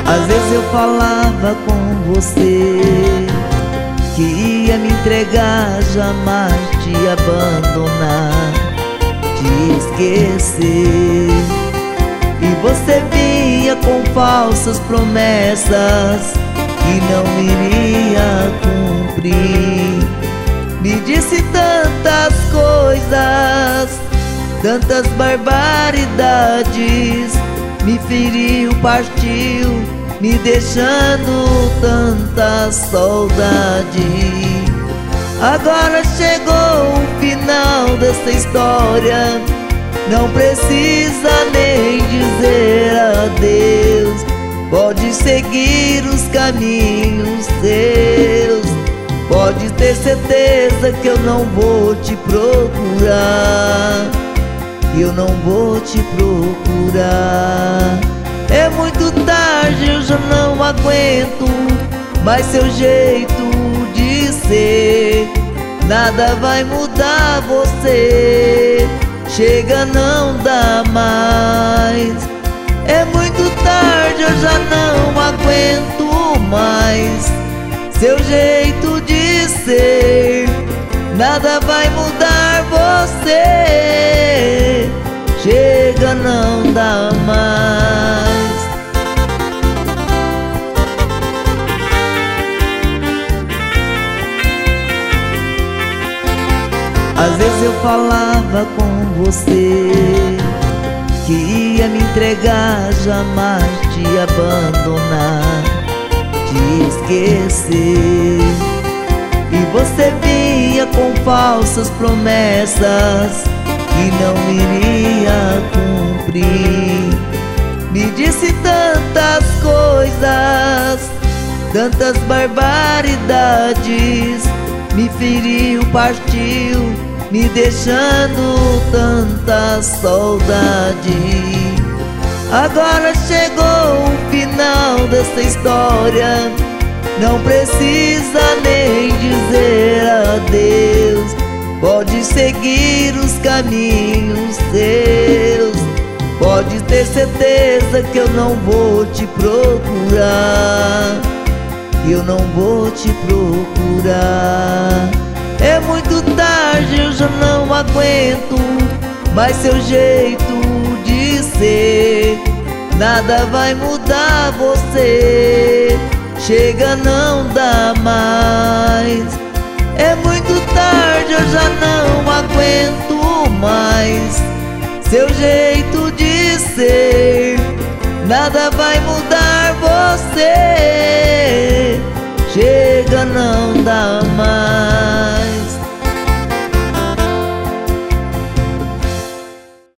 Às vezes eu falava com você que ia me entregar, jamais te abandonar, te esquecer. E você vinha com falsas promessas que não iria cumprir. Me disse tantas coisas, tantas barbaridades, me feriu, partiu, me deixando tanta saudade. Agora chegou o final dessa história, não precisa nem dizer adeus. Pode seguir os caminhos seus, pode ter certeza que eu não vou te procurar, que eu não vou te procurar. É muito tarde, eu já não aguento mais seu jeito de ser. Nada vai mudar você, chega, não dá mais. É muito tarde, eu já não aguento mais seu jeito de ser. Nada vai mudar você, chega, não dá mais. Às vezes eu falava com você que ia me entregar, jamais te abandonar, te esquecer. E você vinha com falsas promessas que não iria cumprir. Me disse tantas coisas, tantas barbaridades, me feriu, partiu, me deixando tanta saudade. Agora chegou o final dessa história, não precisa nem dizer adeus. Pode seguir os caminhos seus, pode ter certeza que eu não vou te procurar, que eu não vou te procurar. É muito tarde, eu já não aguento mais seu jeito de ser. Nada vai mudar você, chega, não dá mais. É muito tarde, eu já não aguento mais seu jeito de ser. Nada vai mudar você, chega, não dá mais.